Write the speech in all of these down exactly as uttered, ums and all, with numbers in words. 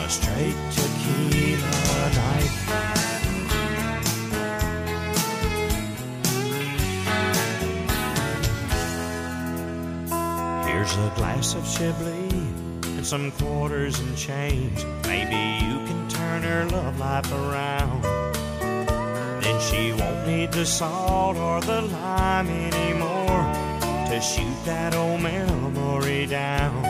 a straight tequila night. Here's a glass of Chablis and some quarters and change. Maybe you can turn her love life around. Then she won't need the salt or the lime anymore to shoot that old memory down.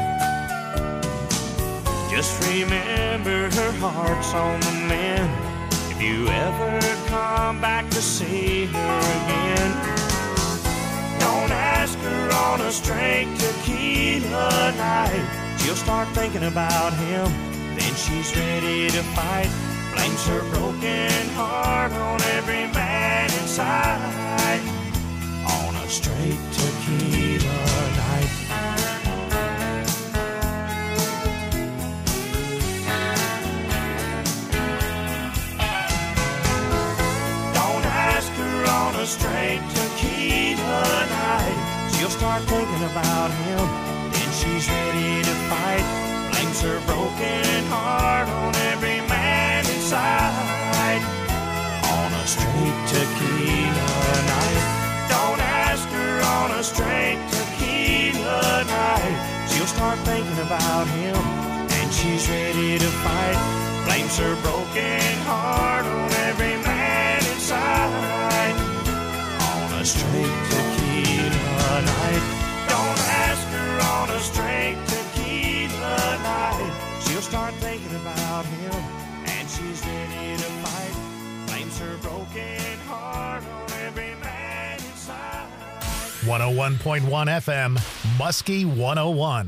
Just remember her heart's on the mend if you ever come back to see her again. Don't ask her on a straight tequila night. She'll start thinking about him, then she's ready to fight. Blames her broken heart on every man inside on a straight tequila night. Don't ask her on a straight tequila night. She'll start thinking about him, then she's ready to fight. Blames her broken heart on every man inside on a straight tequila night. Don't ask her on a straight tequila night. She'll start thinking about him, and she's ready to fight. Blames her broken heart on every man inside on a straight tequila night. Don't ask her on a straight tequila night. She'll start thinking about him, and she's ready to fight. Blames her broken heart on every man inside. one oh one point one F M, Muskie one oh one.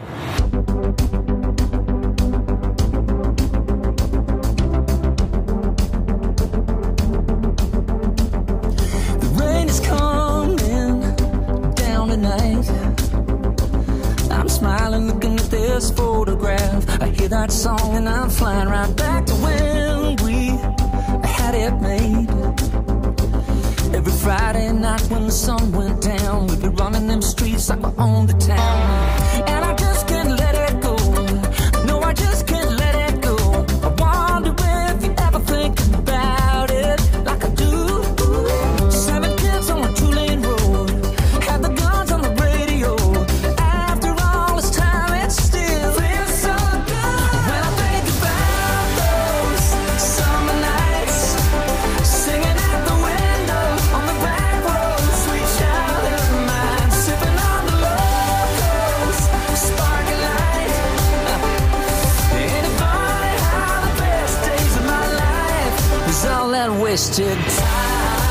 The rain is coming down tonight. I'm smiling looking at this photograph. I hear that song and I'm flying right back to when we had it made. Every Friday night when the sun went down, we'd be running them streets like we owned the town. And I just can't let it go. No, I just can't let it go. I wonder if you ever think about it like I do. Seven kids on a two-lane road, had the guns on the radio. After all this time, it still feels so good. When I think about those summer nights, singing out the window on the back road, sweet childhood of mine, sipping on the locals, sparking light. Ain't it funny how the best days of my life is all that wasted time?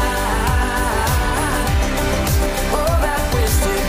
Oh, that wasted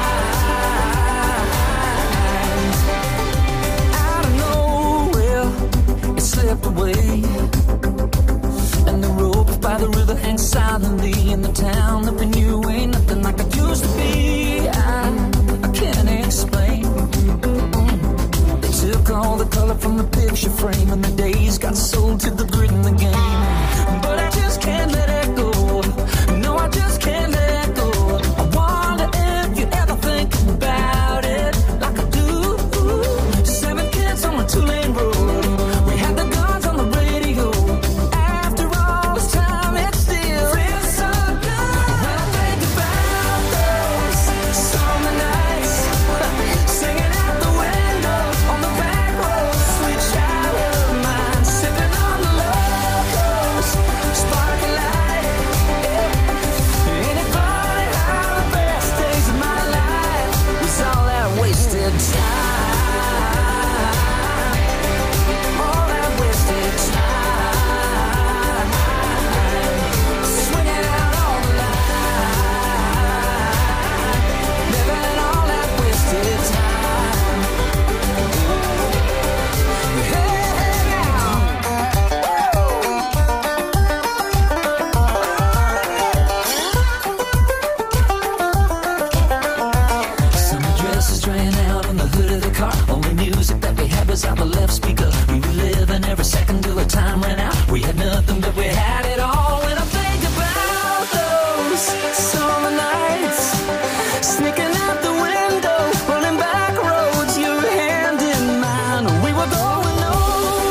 time. Out of nowhere, it slipped away, and the rope by the river hangs silently in the town that we knew ain't nothing like it used to be. I, I can't explain. They took all the color from the picture frame, and the days got sold to the grit in the game. But I just can't let it go. No, I just can't let it go. I wonder if you ever think about it like I do. Seven kids on a two-lane road, we had the guns on the radio. After all this time, it still feels so good. When I think about those summer nights, singing out the window on the back road, sweet childhood of mine, sipping on the locals, sparking light. Yeah. Ain't it funny how the best days of my life was all that wasted time? All that wasted time. Swinging out all the line, living all that wasted time. Hey, now. Summer dresses drain out on the hood of the car. Only music that we had was out the left speaker. We were living every second till the time ran out. We had nothing, but we had it all. When I think about those summer nights, sneaking out the window, running back roads, your hand in mine. We were going nowhere.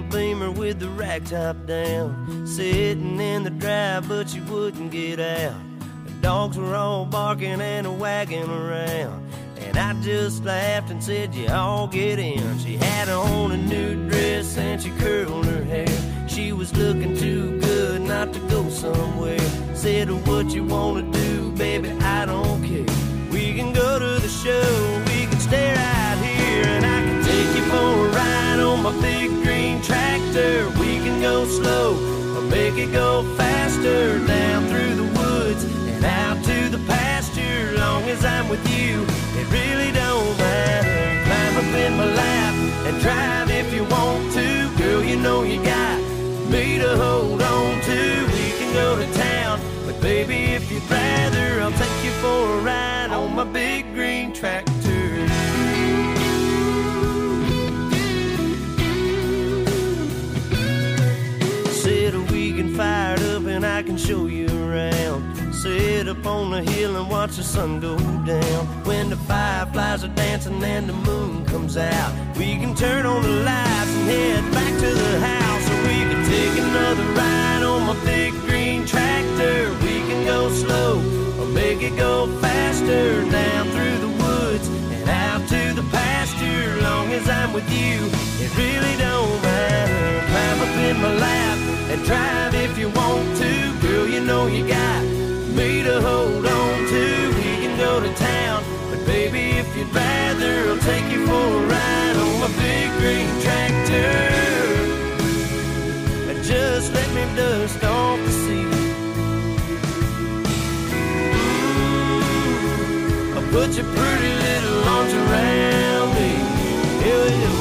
Beamer with the rack top down, sitting in the drive, but she wouldn't get out. The dogs were all barking and wagging around, and I just laughed and said, you all get in. She had on a new dress and she curled her hair. She was looking too good not to go somewhere. Said, what you wanna do, baby, I don't care. We can go to the show, we can stay right here, and I can take you for a ride on my big green tractor. We can go slow or make it go faster, down through the woods and out to the pasture. Long as I'm with you, it really don't matter. Climb up in my lap and drive if you want to. Girl, you know you got me to hold on to. We can go to town, but baby, if you'd rather, I'll take you for a ride on my big green tractor. Said we can fire it up and I can show you around. Sit up on the hill and watch the sun go down. When the fireflies are dancing and the moon comes out, we can turn on the lights and head back to the house. Or we can take another ride on my big green tractor. We can go slow or make it go faster, down through the woods and out to the pasture. Long as I'm with you, it really don't matter. Climb up in my lap and drive if you want to. Girl, you know you got me to hold on to. We can go to town, but baby, if you'd rather, I'll take you for a ride on my big green tractor. Just let me dust off the seat. Ooh, I'll put your pretty little arms around me. Yeah, yeah.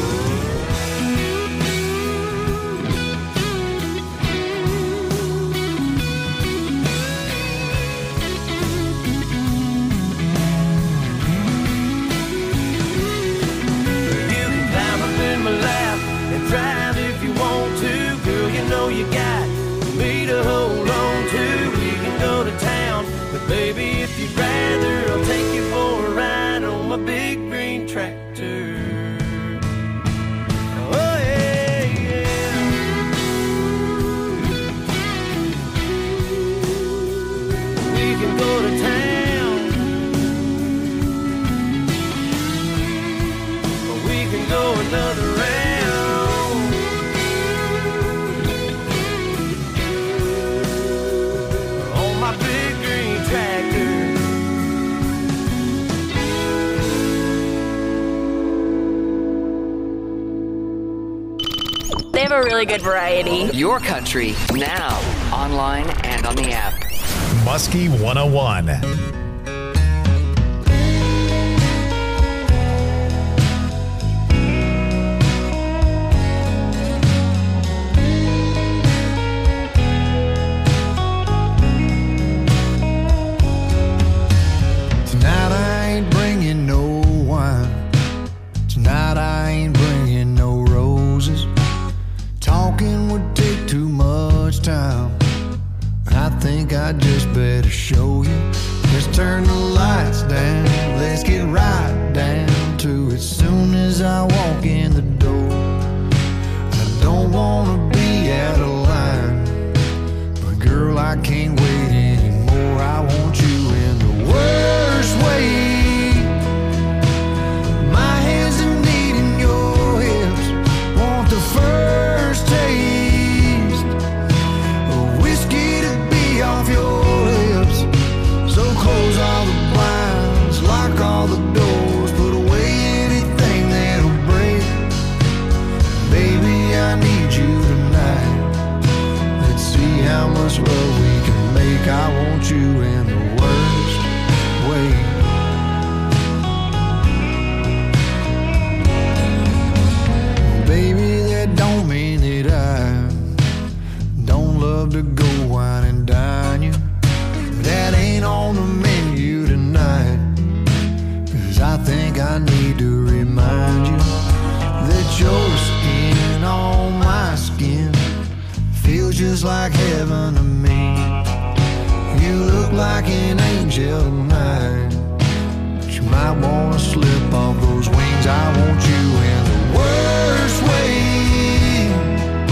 You got me to hold on to. We can go to town, but baby, if you'd rather, I'll take you for a ride on my big green tractor. Oh yeah, yeah. We can go to town, or we can go another round. They have a really good variety. Your country, now, online and on the app. Muskie one oh one. I just better show you. Let's turn the lights down. Let's get right down to it. Soon as I walk in the door, I don't wanna be out of line, but girl, I can't wait anymore. I want you in the worst way. My hands are needing your hips. Want the first taste of whiskey to be off your lips. So close all the blinds, lock all the doors, put away anything that'll break. Baby, I need you tonight. Let's see how much love we can make. I want you in the worst way. Baby, that don't mean that I don't love to go wine and dine you. That ain't on the menu tonight. Cause I think I need to remind you that your skin on my skin feels just like heaven to me. You look like an angel tonight, but you might wanna slip off those wings. I want you in the worst way.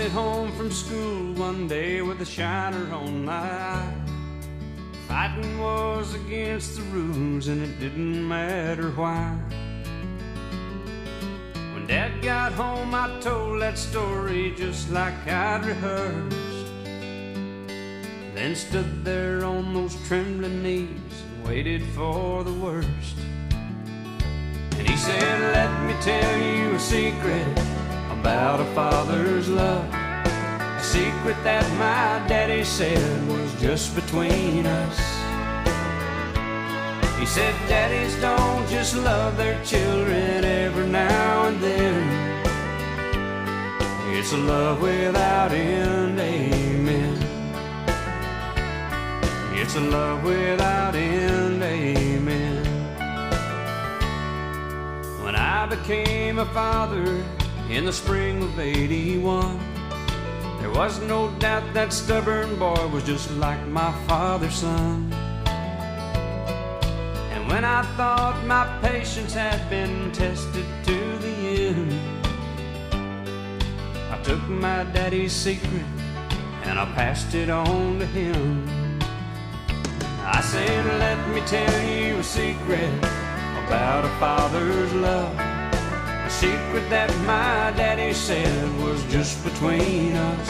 it home from school one day with a shiner on my eye. Fighting was against the rules and it didn't matter why. When Dad got home I told that story just like I'd rehearsed. Then stood there on those trembling knees and waited for the worst. And he said, let me tell you a secret about a father's love. A secret that my daddy said was just between us. He said, daddies don't just love their children every now and then. It's a love without end, amen. It's a love without end, amen. When I became a father in the spring of eighty-one, there was no doubt that stubborn boy was just like my father's son. And when I thought my patience had been tested to the end, I took my daddy's secret and I passed it on to him. I said, let me tell you a secret about a father's love. A secret that my daddy said was just between us.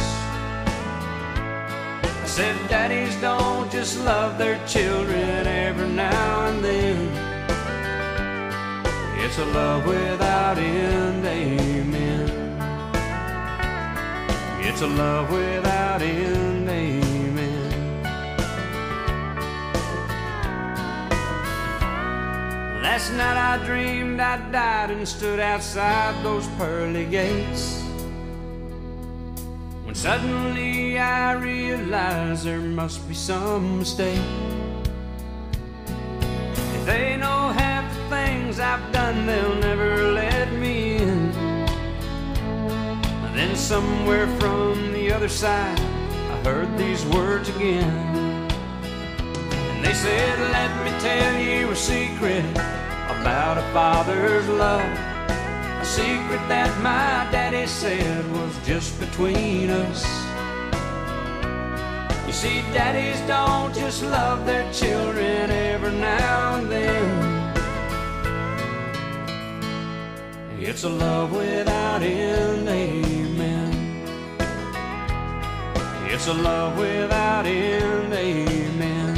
I said, daddies don't just love their children every now and then. It's a love without end, amen. It's a love without end, amen. Last night I dreamed I died and stood outside those pearly gates, when suddenly I realized there must be some mistake. If they know half the things I've done, they'll never let me in. Then somewhere from the other side I heard these words again. And they said, let me tell you a secret about a father's love. A secret that my daddy said was just between us. You see, daddies don't just love their children every now and then. It's a love without end, amen. It's a love without end, amen.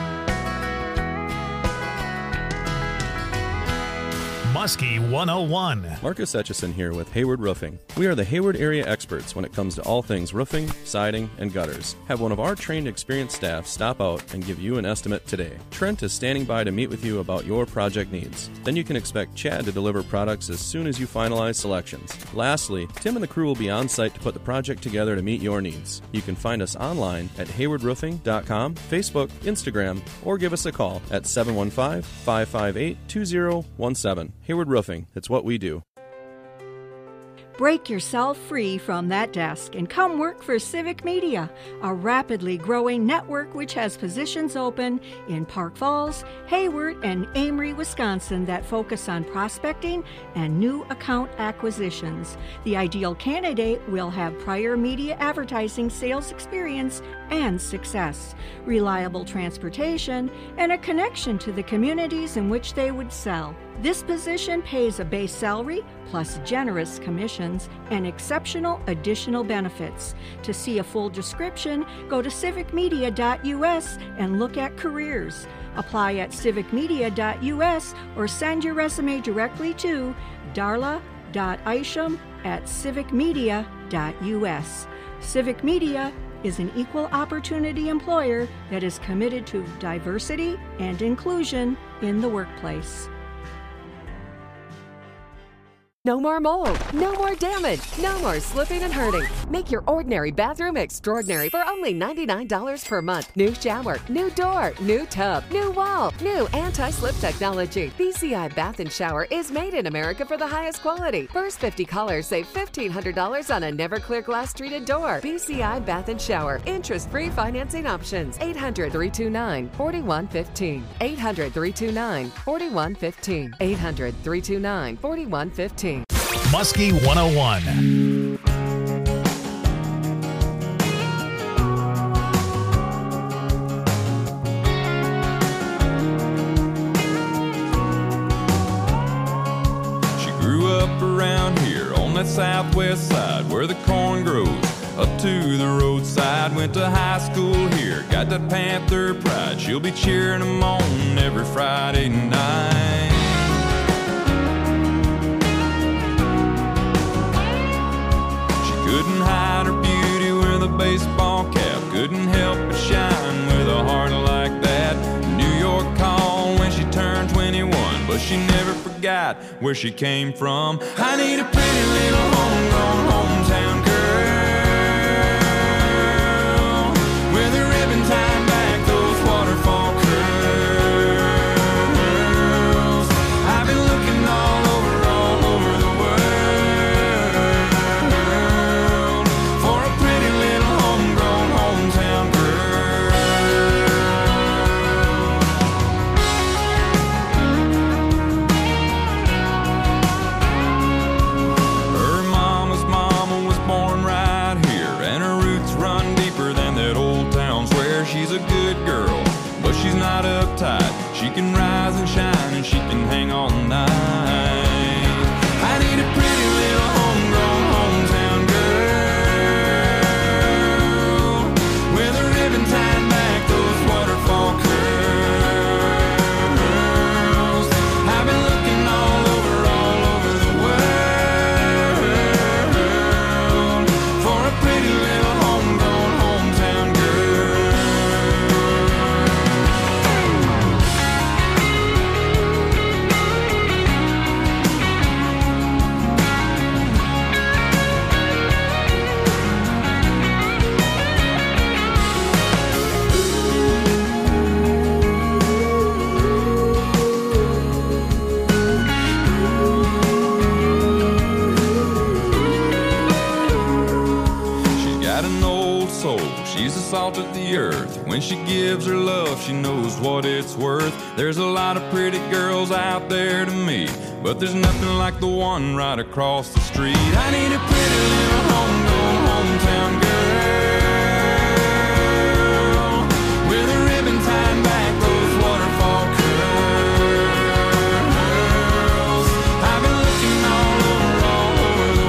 Muskie one oh one. Marcus Etchison here with Hayward Roofing. We are the Hayward area experts when it comes to all things roofing, siding, and gutters. Have one of our trained, experienced staff stop out and give you an estimate today. Trent is standing by to meet with you about your project needs. Then you can expect Chad to deliver products as soon as you finalize selections. Lastly, Tim and the crew will be on site to put the project together to meet your needs. You can find us online at hayward roofing dot com, Facebook, Instagram, or give us a call at seven one five, five five eight, two zero one seven. Hayward Roofing, it's what we do. Break yourself free from that desk and come work for Civic Media, a rapidly growing network which has positions open in Park Falls, Hayward, and Amory, Wisconsin that focus on prospecting and new account acquisitions. The ideal candidate will have prior media advertising sales experience and success, reliable transportation, and a connection to the communities in which they would sell. This position pays a base salary plus generous commissions and exceptional additional benefits. To see a full description, go to civic media dot U S and look at careers. Apply at civic media dot U S or send your resume directly to darla dot isham at civic media dot U S. Civic Media is an equal opportunity employer that is committed to diversity and inclusion in the workplace. No more mold, no more damage, no more slipping and hurting. Make your ordinary bathroom extraordinary for only ninety-nine dollars per month. New shower, new door, new tub, new wall, new anti-slip technology. B C I Bath and Shower is made in America for the highest quality. First fifty callers save fifteen hundred dollars on a never clear glass treated door. B C I Bath and Shower. Interest-free financing options. eight hundred, three two nine, four one one five. eight hundred, three two nine, four one one five. eight hundred, three two nine, four one one five. Muskie one oh one. southwest side where the corn grows. Up to the roadside, went to high school here. Got that Panther pride, she'll be cheering them on every Friday night. She couldn't hide her beauty with a baseball cap, couldn't help but shine with a heart like that. New York called when she turned twenty-one, but she never forgot where she came from. I need a pretty little homegrown hometown girl, with a ribbon tied back those waterfall curls. I've been looking all over, all over the world for a pretty little homegrown hometown girl. Her mama's mama was born right here, and her roots run deeper than that old town square. She's a good girl, but she's not uptight. She can rise and shine, and she can hang all night. I need a pretty little homegrown hometown girl, with a ribbon tied back those waterfall curls. I've been looking all over, all over the world for a pretty little homegrown hometown girl. She's got an old soul, she's the salt of the earth. When she gives her love, she knows what it's worth. There's a lot of pretty girls out there to meet, but there's nothing like the one right across the street. I need a pretty little homegrown hometown girl, with a ribbon tied back those waterfall curls. I've been looking all over, all over the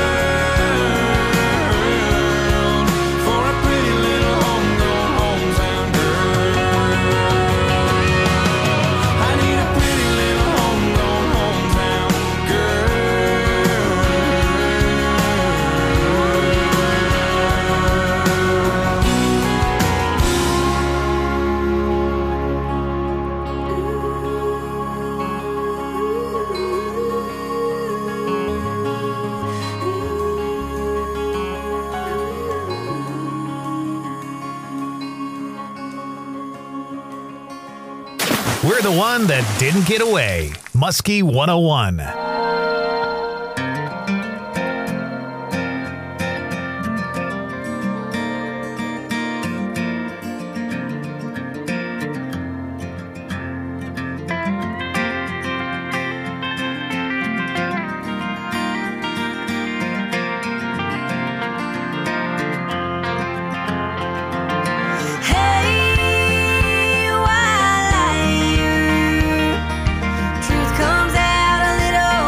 world for a pretty little homegrown hometown girl. I need a pretty little homegrown hometown We're the one that didn't get away. Muskie one oh one. Hey, while I hear truth comes out a little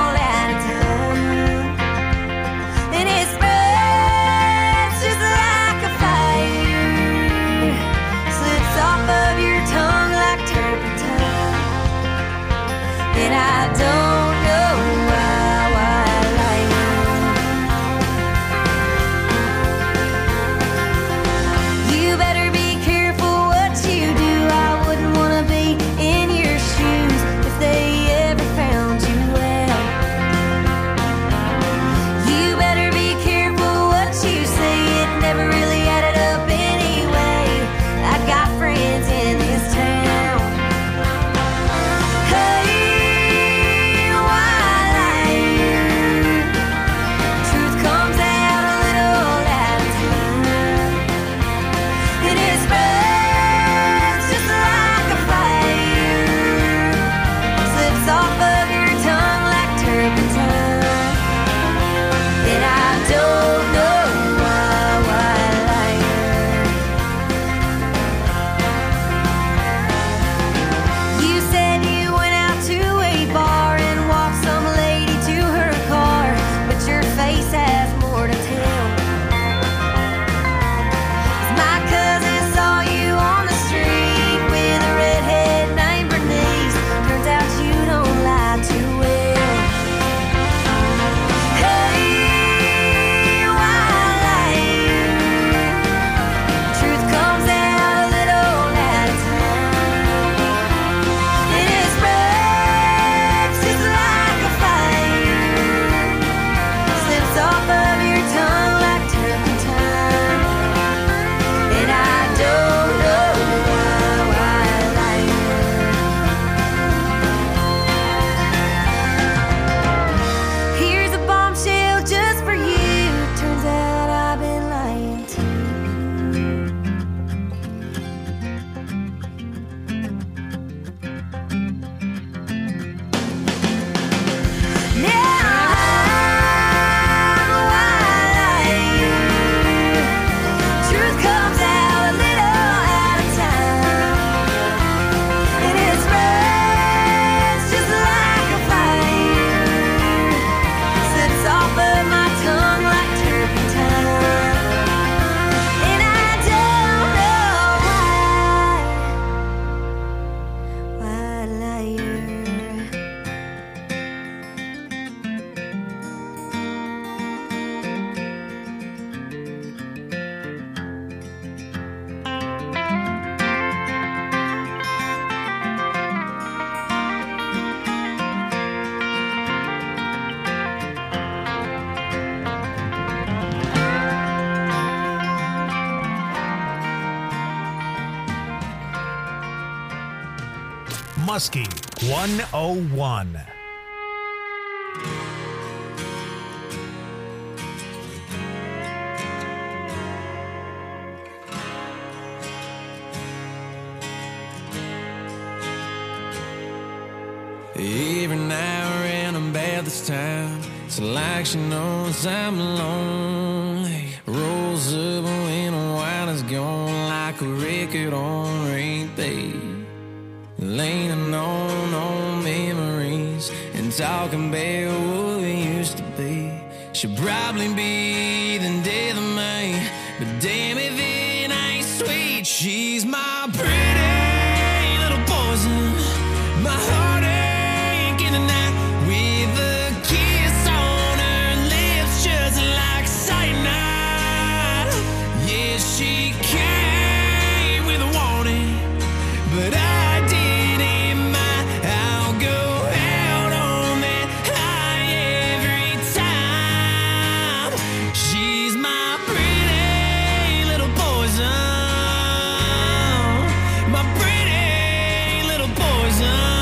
Muskie one oh one. Every now and then about this time, it's like she knows I'm lonely. Rolls up when the wine is gone, like a record on repeat. Leaning on old memories and talking about what we used to be. She'll probably be the death of me, but damn if it ain't sweet. She's my pretty little poison, my heart in the night with a kiss on her lips, just like cyanide. Yeah, she came with a warning, but I didn't mind. I'll go out on that high every time. She's my pretty little poison, my pretty little poison.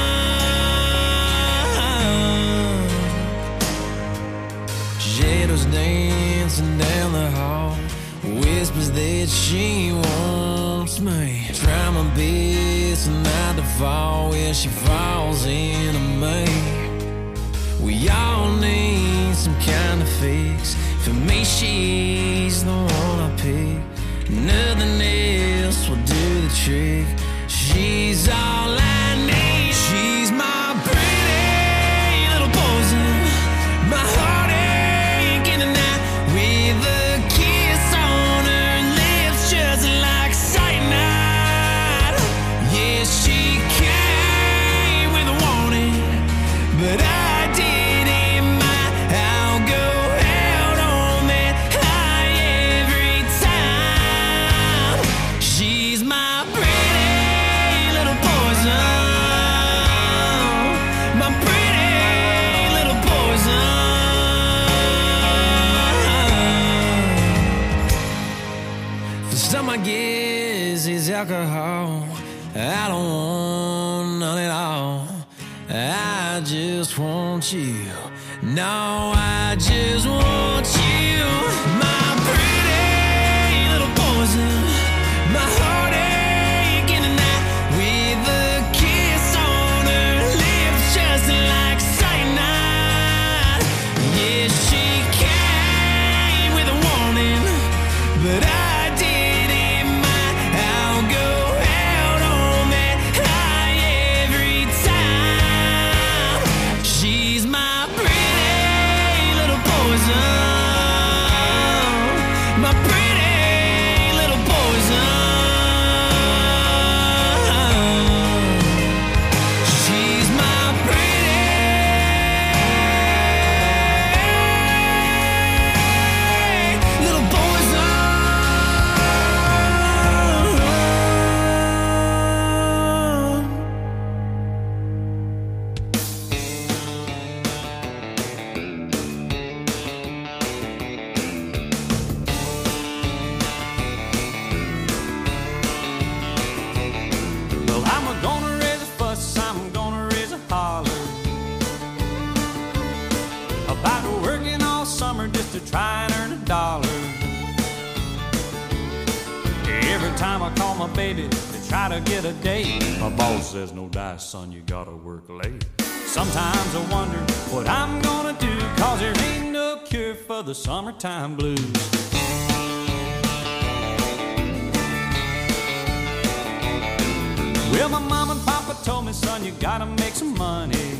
Shadows dancing down the hall, whispers that she wants me. Try my best not to fall where she falls into me. We all need some kind of fix. For me, she's the one I pick. Nothing else will do the trick. She's all I need. She's my pretty little poison, my heart in the night with a kiss on her lips, just like cyanide. Yeah, she came with a warning, but I didn't mind. I'll go out on that high every time. She's my pretty little poison, my pretty little poison. Some I guess is alcohol. I don't want none at all. I just want you. No, I just want you. My pretty little poison, my heartache in the night with a kiss on her lips, just like cyanide. Yeah, she came with a warning, but I try and earn a dollar. Every time I call my baby to try to get a date, my boss says, no dice, son, you gotta work late. Sometimes I wonder what I'm gonna do, cause there ain't no cure for the summertime blues. Well, my mom and papa told me, son, you gotta make some money.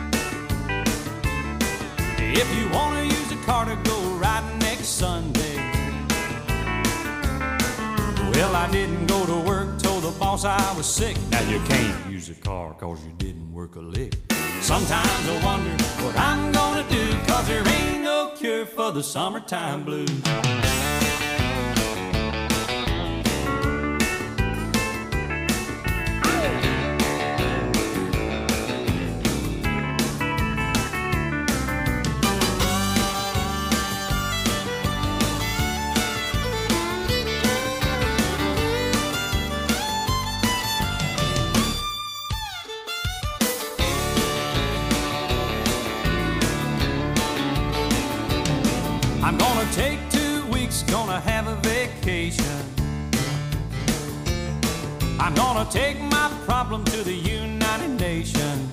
If you wanna use a car to go riding next Sunday. Well, I didn't go to work, told the boss I was sick. Now you can't use a car cause you didn't work a lick. Sometimes I wonder what I'm gonna do, cause there ain't no cure for the summertime blues. I'm gonna take my problem to the United Nations.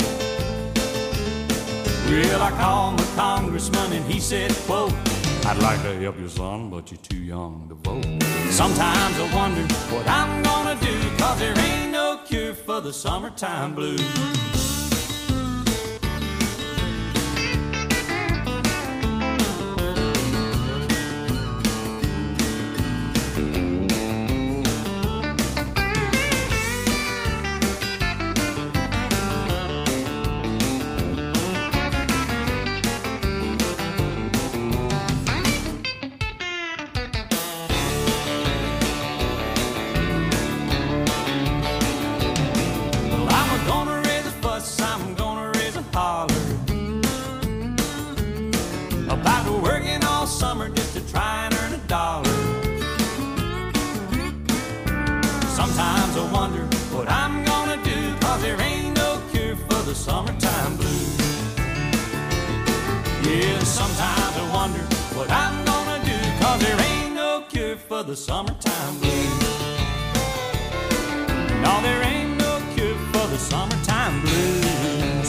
Well, I called the congressman and he said, quote, I'd like to help you, son, but you're too young to vote. Sometimes I wonder what I'm gonna do, cause there ain't no cure for the summertime blues. The summertime blues. No, there ain't no cure for the summertime blues.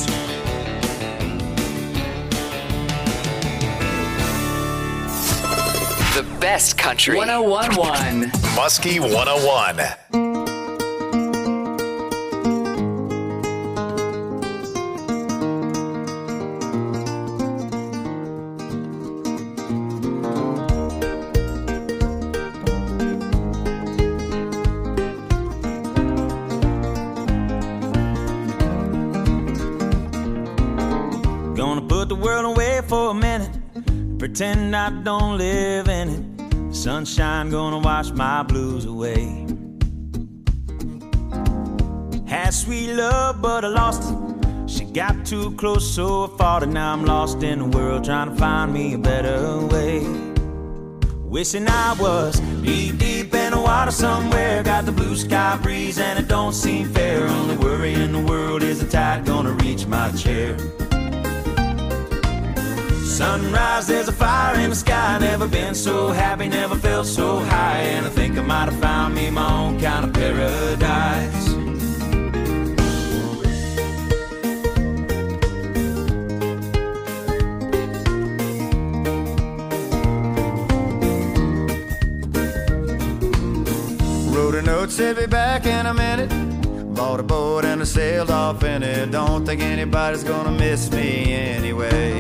The best country. one oh one point one. Muskie one oh one. Pretend I don't live in it. Sunshine gonna wash my blues away. Had sweet love, but I lost it. She got too close, so I fought it. Now I'm lost in the world, trying to find me a better way. Wishing I was deep, deep in the water somewhere. Got the blue sky breeze and it don't seem fair. Only worry in the world is the tide gonna reach my chair. Sunrise, there's a fire in the sky. Never been so happy, never felt so high. And I think I might have found me my own kind of paradise. Wrote a note, said be back in a minute. Bought a boat and I sailed off in it. Don't think anybody's gonna miss me anyway.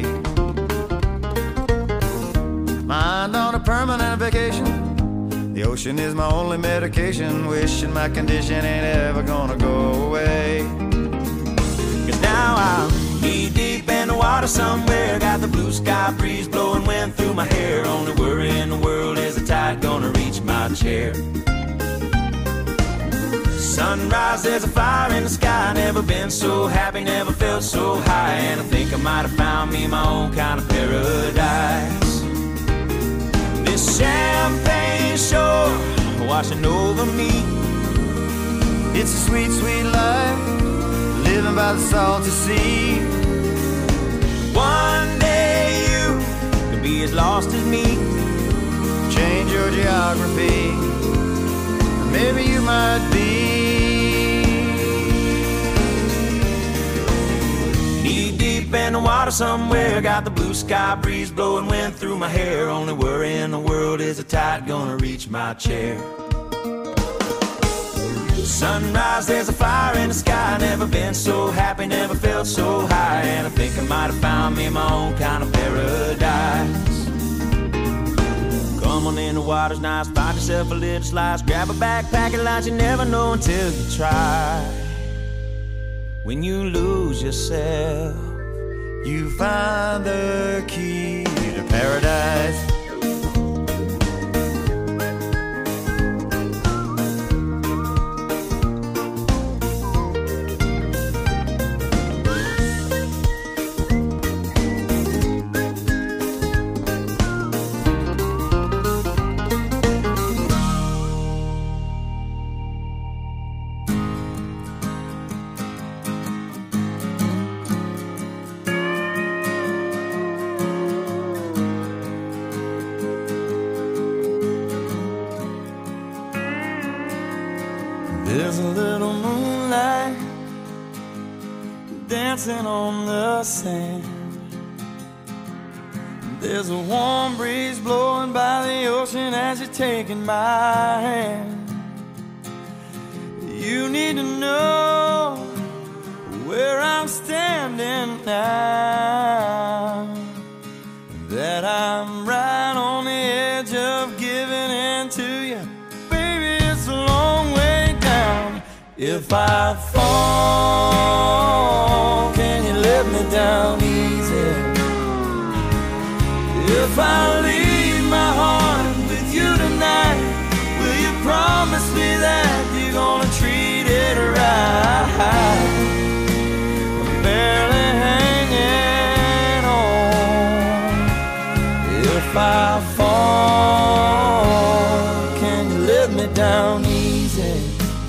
Mind on a permanent vacation. The ocean is my only medication. Wishing my condition ain't ever gonna go away. Cause now I'm knee deep in the water somewhere. Got the blue sky breeze blowing wind through my hair. Only worry in the world is the tide gonna reach my chair. Sunrise, there's a fire in the sky. Never been so happy, never felt so high. And I think I might have found me my own kind of paradise. This champagne shore washing over me. It's a sweet, sweet life, living by the salty sea. One day you could be as lost as me. Change your geography, maybe you might be. Knee deep in the water somewhere. Got the blue sky breeze blowing wind through my hair. Only worry in the world is the tide gonna reach my chair. Sunrise, there's a fire in the sky. Never been so happy, never felt so high. And I think I might have found me my own kind of paradise. Come on in, the water's nice. Find yourself a little slice. Grab a backpack and lunch. You never know until you try. When you lose yourself, you find the key to paradise. There's a little moonlight dancing on the sand. There's a warm breeze blowing by the ocean as you're taking my hand. You need to know where I'm standing now, that I'm right on the edge of giving in to you. Baby, it's a long way down. If I fall, can you let me down easy? If I leave my heart with you tonight, will you promise me that you're gonna treat it right? I'm barely hanging on. If I fall, can you let me down easy?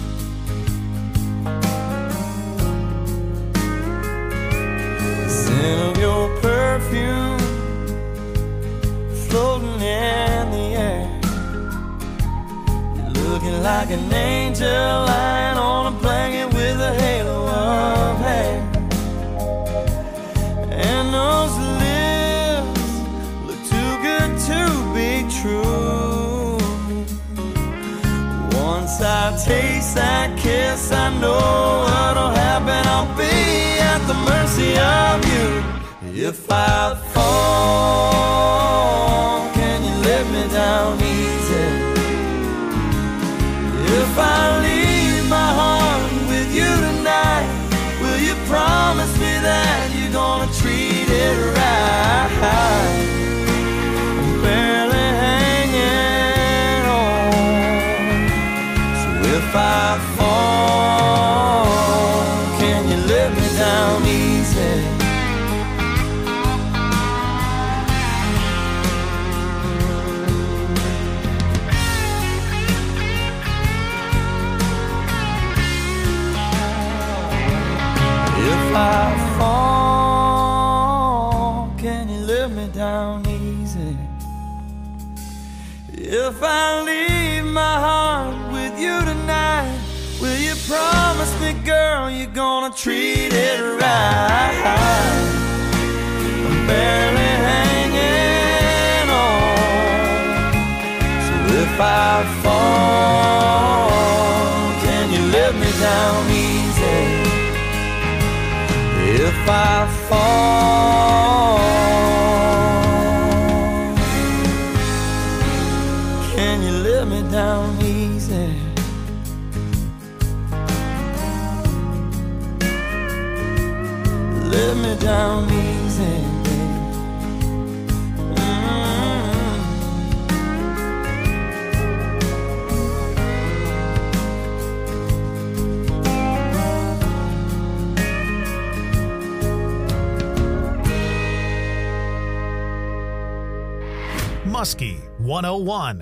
The scent of your perfume floating in the air. You're looking like an angel lying on a blanket with a halo of hair. And those lips look too good to be true. Once I taste that kiss, I know what'll happen. I'll be at the mercy of you. If I fall, can you let me down easy? If I leave my heart with you tonight, will you promise me that you're gonna treat it right? I'm barely hanging on. So if I fall, can you let me down easy? If I fall, can you let me down easy? If I leave my heart with you tonight, will you promise me, girl, you're gonna treat it right? I'm barely hanging on. So if I fall, can you let me down easy? If I fall, can you let me down easy? Let me down easy, baby. Mm-hmm. Muskie one oh one.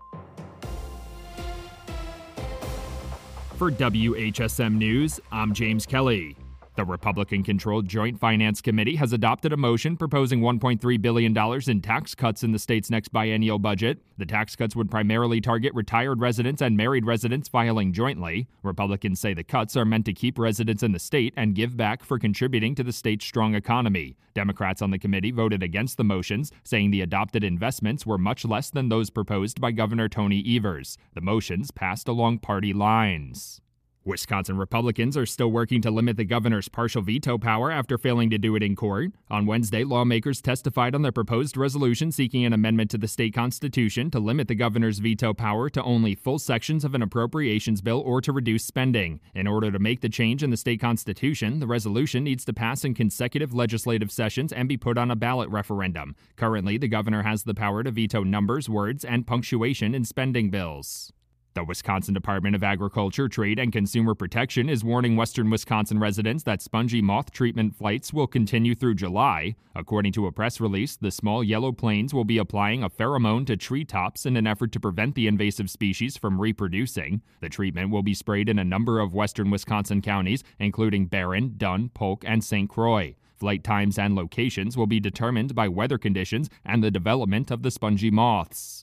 For W H S M News, I'm James Kelly. The Republican-controlled Joint Finance Committee has adopted a motion proposing one point three billion dollars in tax cuts in the state's next biennial budget. The tax cuts would primarily target retired residents and married residents filing jointly. Republicans say the cuts are meant to keep residents in the state and give back for contributing to the state's strong economy. Democrats on the committee voted against the motions, saying the adopted investments were much less than those proposed by Governor Tony Evers. The motions passed along party lines. Wisconsin Republicans are still working to limit the governor's partial veto power after failing to do it in court. On Wednesday, lawmakers testified on their proposed resolution seeking an amendment to the state constitution to limit the governor's veto power to only full sections of an appropriations bill or to reduce spending. In order to make the change in the state constitution, the resolution needs to pass in consecutive legislative sessions and be put on a ballot referendum. Currently, the governor has the power to veto numbers, words, and punctuation in spending bills. The Wisconsin Department of Agriculture, Trade, and Consumer Protection is warning western Wisconsin residents that spongy moth treatment flights will continue through July. According to a press release, the small yellow planes will be applying a pheromone to treetops in an effort to prevent the invasive species from reproducing. The treatment will be sprayed in a number of western Wisconsin counties, including Barron, Dunn, Polk, and Saint Croix. Flight times and locations will be determined by weather conditions and the development of the spongy moths.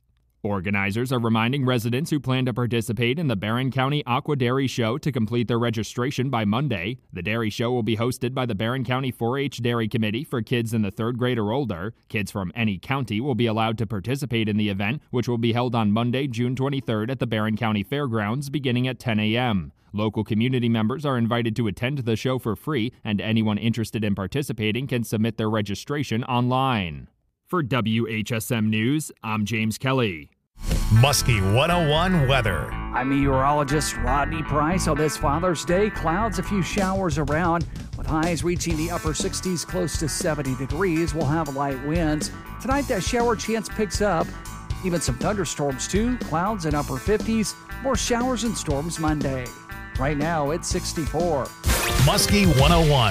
Organizers are reminding residents who plan to participate in the Barron County Aqua Dairy Show to complete their registration by Monday. The dairy show will be hosted by the Barron County four H Dairy Committee for kids in the third grade or older. Kids from any county will be allowed to participate in the event, which will be held on Monday, June twenty-third at the Barron County Fairgrounds beginning at ten a.m. Local community members are invited to attend the show for free, and anyone interested in participating can submit their registration online. For W H S M News, I'm James Kelly. Muskie one oh one weather. I'm meteorologist Rodney Price. On this Father's Day, clouds, a few showers around, with highs reaching the upper sixties, close to seventy degrees. We'll have light winds. Tonight, that shower chance picks up. Even some thunderstorms, too. Clouds in upper fifties. More showers and storms Monday. Right now, it's sixty-four. Muskie one oh one.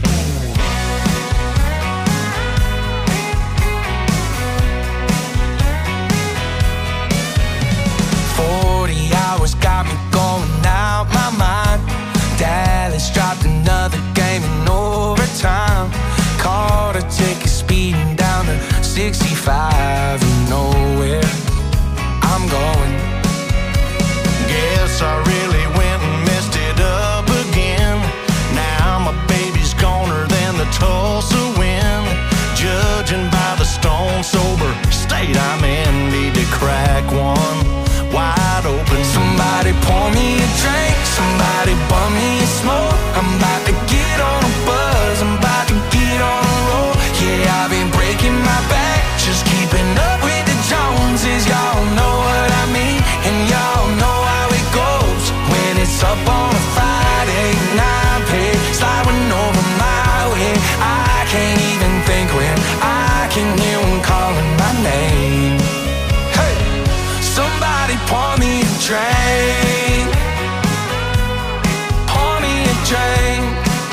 forty hours got me going out my mind. Dallas dropped another game in overtime. Caught a ticket speeding down to sixty-five and nowhere I'm going. Guess I really went and messed it up again. Now my baby's goner than the Tulsa wind. Judging by the stone sober state I'm in, need to crack one wide open. Somebody pour me a drink, somebody bum me a smoke. I'm about to get on a buzz, I'm about to get on a roll. Yeah, I've been breaking my back, just keeping up with the Joneses. Y'all know what I mean, and y'all know how it goes. When it's up on a Friday night, pay sliding over my way. I can't even think when I can hear one calling my name. Hey, somebody pour me a drink, pour me a drink.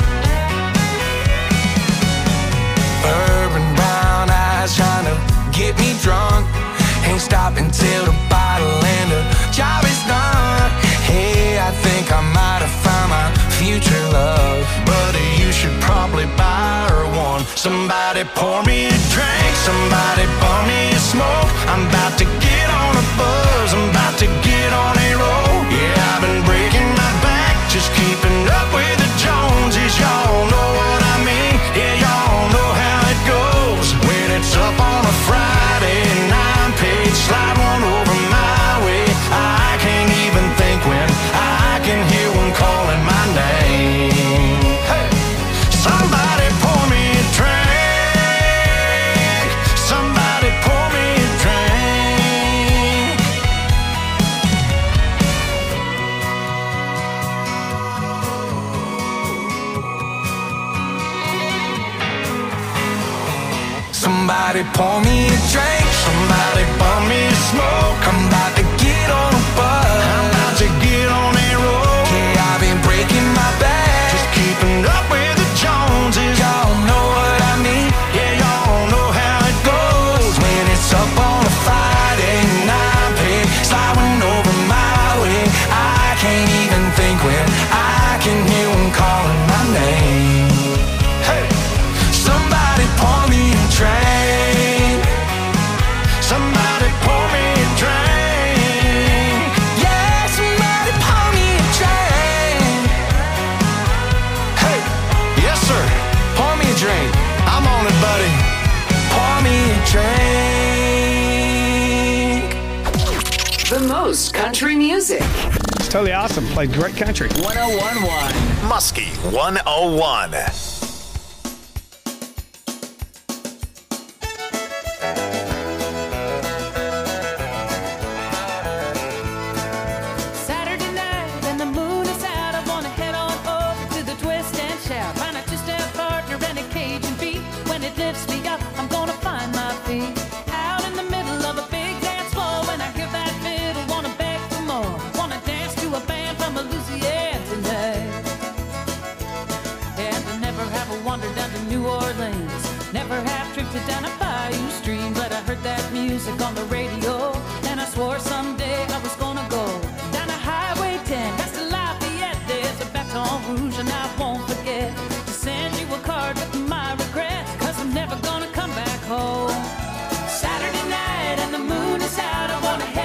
Urban brown eyes trying to get me drunk. Ain't stopping till the bottle and the job is done. Hey, I think I might have found my future love. Buddy, you should probably buy her one. Somebody pour me a drink, somebody bum me a smoke. I'm about to get on a buzz, I'm about to get on a roll. Yeah, I've been breaking my back, just keeping up with the Joneses. Y'all know what I mean, yeah, y'all know how it goes. When it's up on a Friday nine page, slide one over my way. I can't even think when I can hear one calling my name. Hey, somebody pour me a drink, somebody pour me a drink. Somebody pour me a drink, somebody bum me a smoke. I'm about to get on a buzz, I'm about to get on a roll. Yeah, I've been breaking my back, just keeping up with the Joneses. Y'all know what I mean, yeah, y'all know how it goes. When it's up on a Friday night, pay sliding over my way. I can't even think when I can hear one calling my name. Hey, somebody pour me a drink, somebody pour me a drink. Yeah, somebody pour me a drink. Hey, yes sir, pour me a drink. I'm on it, buddy. Pour me a drink. The most country music. It's totally awesome. Played great country. one oh one point one. Muskie one oh one. Saturday night and the moon is out. I wanna head on over to the twist and shout. Find a two-step partner and a Cajun beat. When it lifts me up, I'm gonna find my feet. Out in the middle of a big dance floor. When I hear that fiddle, wanna beg for more. Wanna dance to a band from Louisiana tonight. And I never have a wander down to New Orleans. Never have drifted down a bayou stream. But I heard that music on the radio, and I swore someday I was gonna go down a Highway ten, past the Lafayette. There's a Baton Rouge, and I won't forget to send you a card with my regrets, 'cause I'm never gonna come back home. Saturday night and the moon is out. I wanna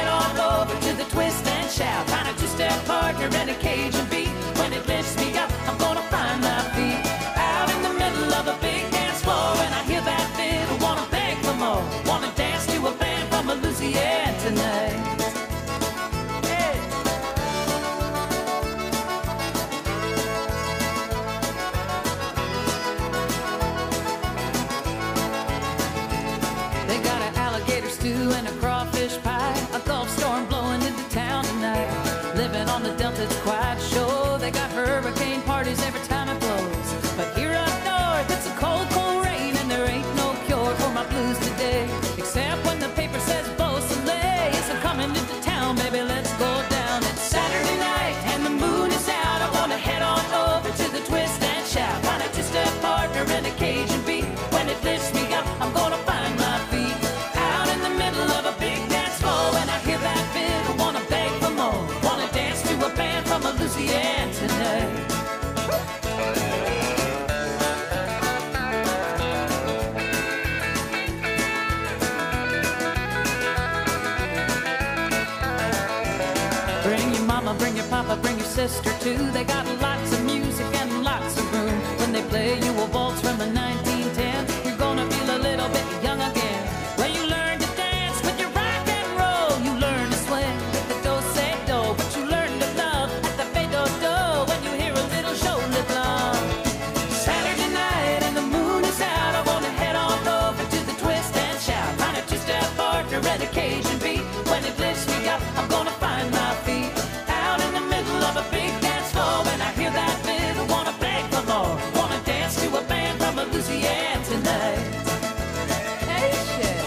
Papa, bring your sister too. They got lots of music and lots of room. When they play you a waltz from the nineteen ten, you're gonna feel a little bit young again. Well, you learn to dance with your rock and roll. You learn to swing with the do-say-do. But you learn to love at the fade-do-do when you hear a little show live long. Saturday night and the moon is out. I wanna head on over to the twist and shout. Find a two-step partner and a Cajun beat. When it lifts me up, I'm gonna find my feet out in the middle of a big dance floor. When I hear that fiddle, wanna beg for more. Wanna dance to a band from Louisiana tonight. Hey, shit.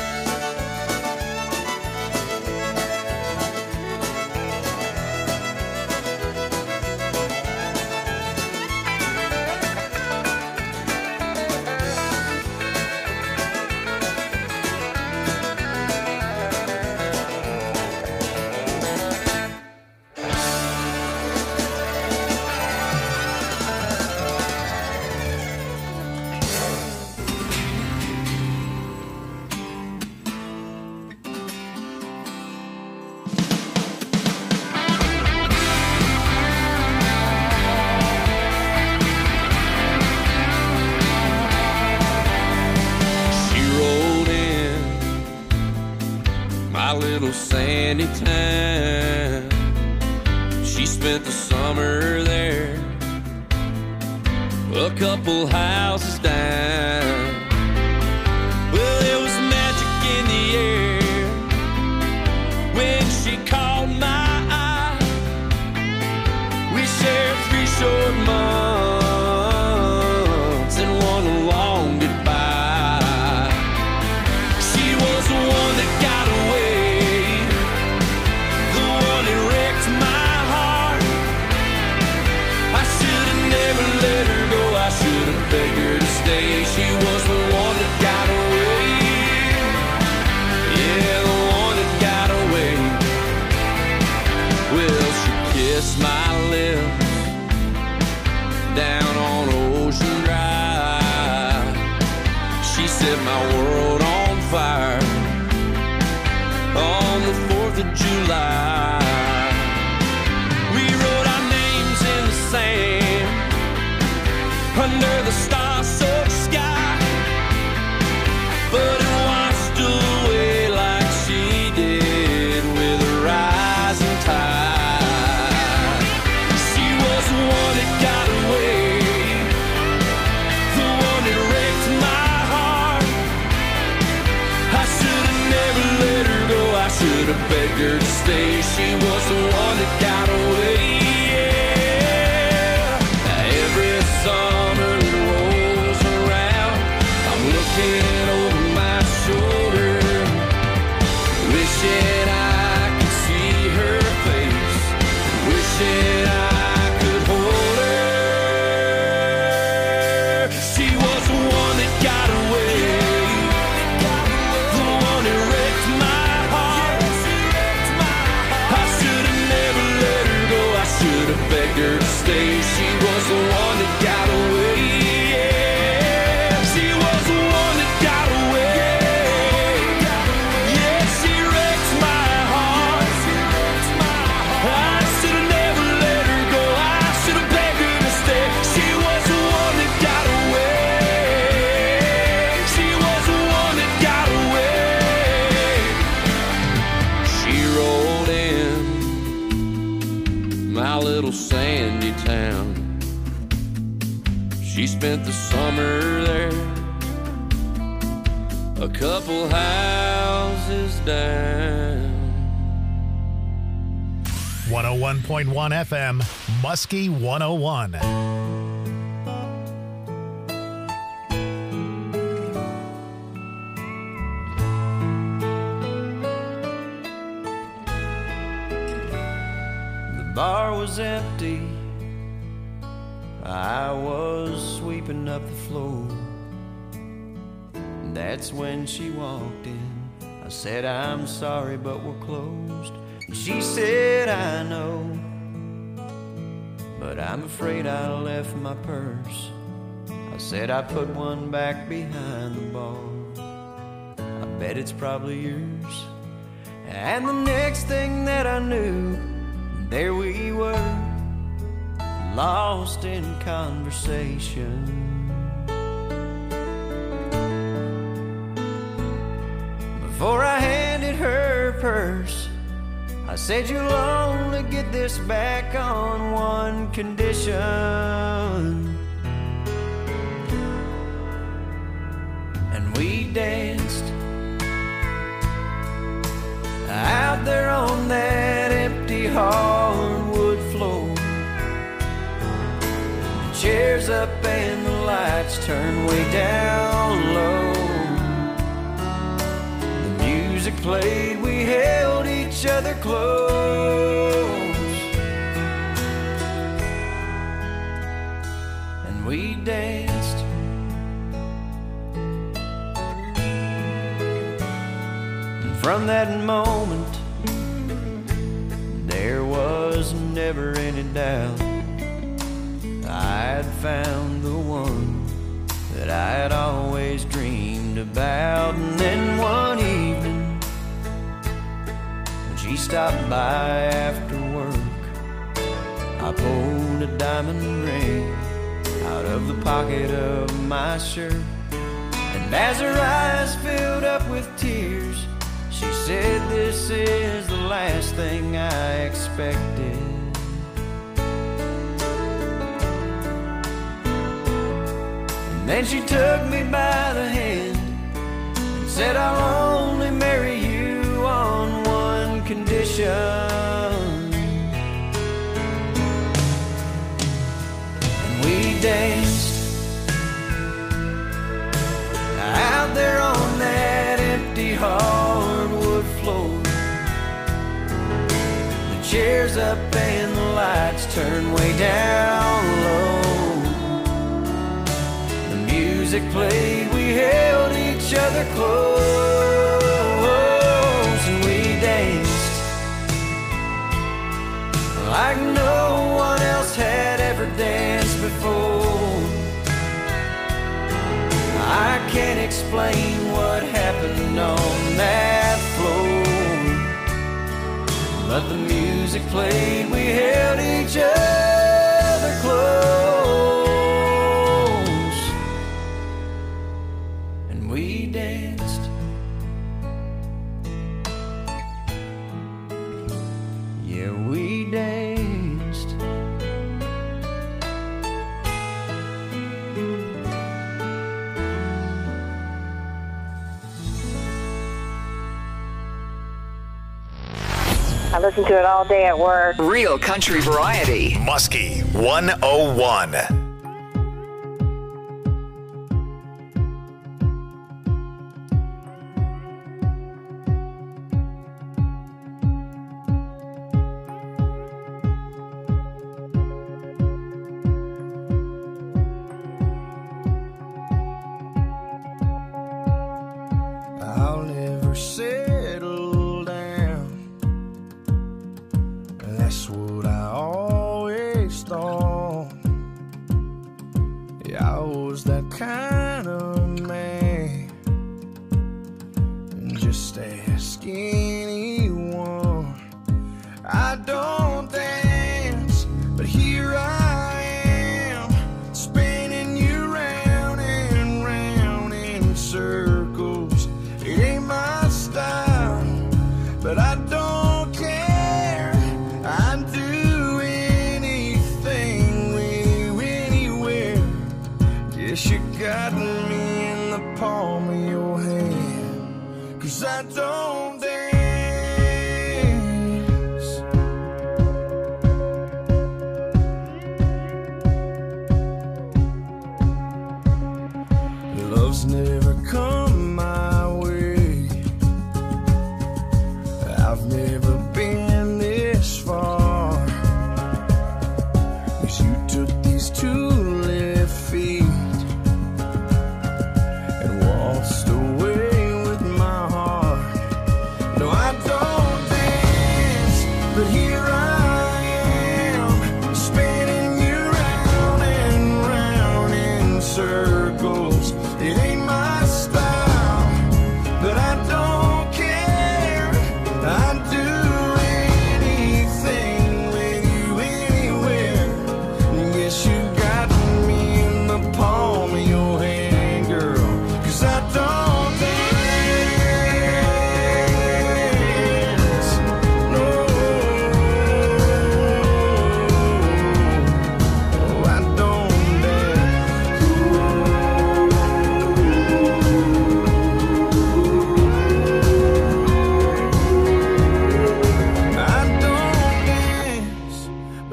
She rolled in my little sandy town. She spent the summer there, a couple houses down. Well, there was magic in the air when she caught my eye. We shared three short months and one long goodbye. She was the one that got away, the one that wrecked my heart. I should have never let her go. I should have begged her to stay. She was the one that got away. Yeah, the one that got away. Well, she kissed my lips down on Ocean Drive. She set my world on fire on the fourth of July. We wrote our names in the sand under the star-soaked sky, but it washed away like she did with a rising tide. She was the one that got away, the one that wrecked my heart. I should have never let her go. I should have begged her to stay. She was the one that got away. Yeah. Every summer that rolls around, I'm looking over my shoulder, wishing I could see her face, wishing I could hold her. She was the one that got away, the one that wrecked my heart. I should have never let her go. I should have begged her to stay. She was the one that got away. Yeah, she was the one that got away. Yeah, she wrecked my heart. I should have never let her go. I should have begged her to stay. She was the one that got away. She was the one that got away. She rolled in my little sandy town. She spent the summer there, a couple houses down. one oh one point one F M, Muskie one oh one. The bar was empty. I was sweeping up the floor. That's when she walked in. I said, I'm sorry, but we're closed. And she said, I know, but I'm afraid I left my purse. I said, I put one back behind the bar. I bet it's probably yours. And the next thing that I knew, there we were lost in conversation. Before I handed her purse, I said, you'll only get this back on one condition. And we danced out there on that empty hardwood floor. The chairs up and the lights turned way down low. Music played, we held each other close, and we danced. And from that moment, there was never any doubt I'd found the one that I'd always dreamed about. And then one evening, she stopped by after work, I pulled a diamond ring out of the pocket of my shirt. And as her eyes filled up with tears, she said, this is the last thing I expected. And then she took me by the hand and said, I'll only marry you on one condition. And we danced out there on that empty hardwood floor. The chairs up and the lights turned way down low. The music played, we held each other close, and we danced like no one else had ever danced before. I can't explain what happened on that floor, but the music played, we held each other close, and we danced. Yeah, we danced. I listen to it all day at work. Real country variety. Muskie one oh one. I'll never settle down. That's what I always thought. Yeah, I was that kind of man. And just ask anyone. I don't dance, but here I am, spinning you round and round in circles. It ain't my style, but I don't care. I'd do anything with you anywhere. Guess you got me in the palm of your hand, 'cause I don't dance.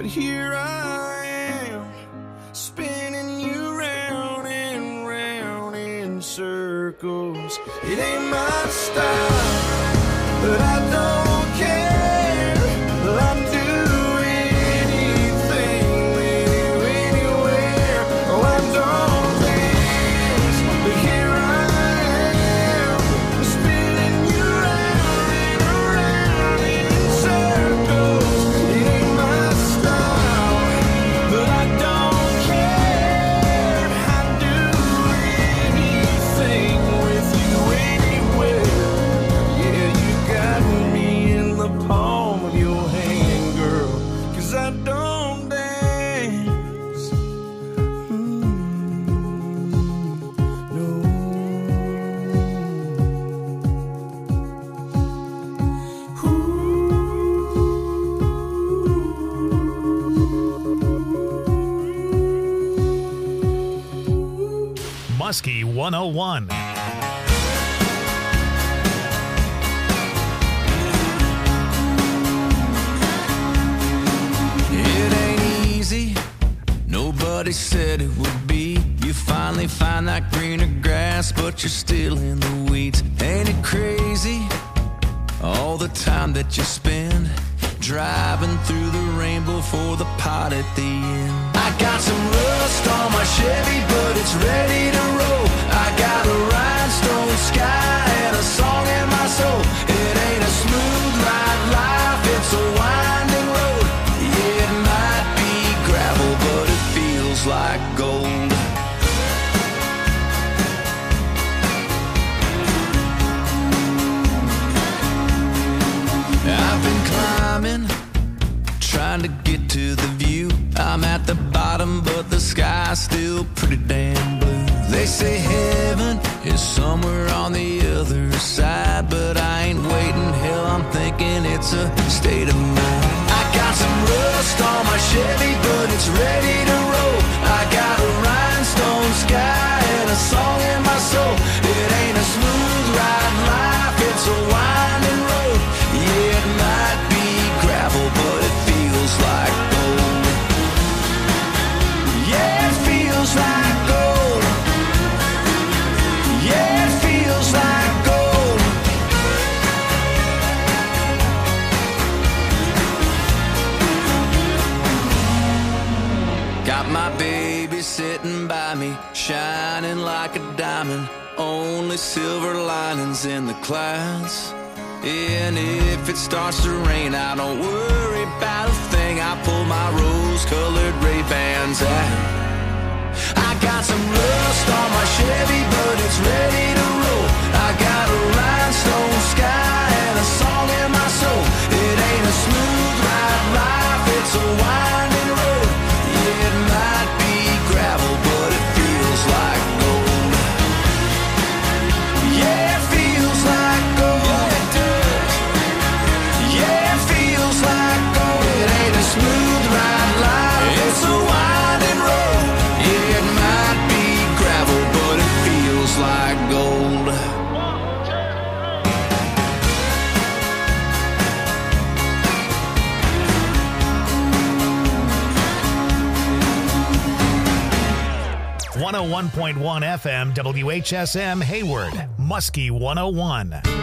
here I am, spinning you round and round in circles. It ain't my style, but I don't care. I'd do anything with you anywhere. Oh, I don't dance, but here I am, spinning you round and around in circles. It ain't my style, but I don't care. I'd do anything with you anywhere. Yeah, you got me in the palm of your hand, girl, 'cause I don't dance. Mm, no. Muskie one oh one. It ain't easy, nobody said it would be. You finally find that greener grass, but you're still in the weeds. Ain't it crazy, all the time that you spend driving through the rainbow for the pot at the end? I got some rust on my Chevy, but it's ready to roll. I got a rhinestone sky and a song in my soul. It ain't a smooth ride life, it's a winding road. Yeah, it might be gravel, but it feels like gold. I've been climbing, trying to get to the view. I'm at the bottom, but the sky's still pretty damn blue. They say heaven is somewhere on the other side, but I ain't waiting. Hell, I'm thinking it's a state of mind. I got some rust on my Chevy, but it's ready to roll. I got a rhinestone sky and a song in my soul. It ain't a smooth ride life, it's a winding road. Yeah, it might be gravel, but it feels like gold. Yeah, it feels like gold. Yeah, it feels like gold. Got my baby sitting by me, shining like a diamond. Only silver linings in the clouds. And if it starts to rain, I don't worry about a thing. I pull my rose-colored Ray-Bans out. I got some rust on my Chevy, but it's ready to roll. I got a rhinestone sky and a song in my soul. It ain't a smooth ride life, it's a winding road. Yeah, it might be gravel, but it feels like gold. Yeah, it feels like gold. Yeah, it feels like gold. It ain't a smooth ride life, it's a winding road. Yeah, it might be gravel, but it feels like gold. one oh one point one F M W H S M Hayward, Muskie one oh one.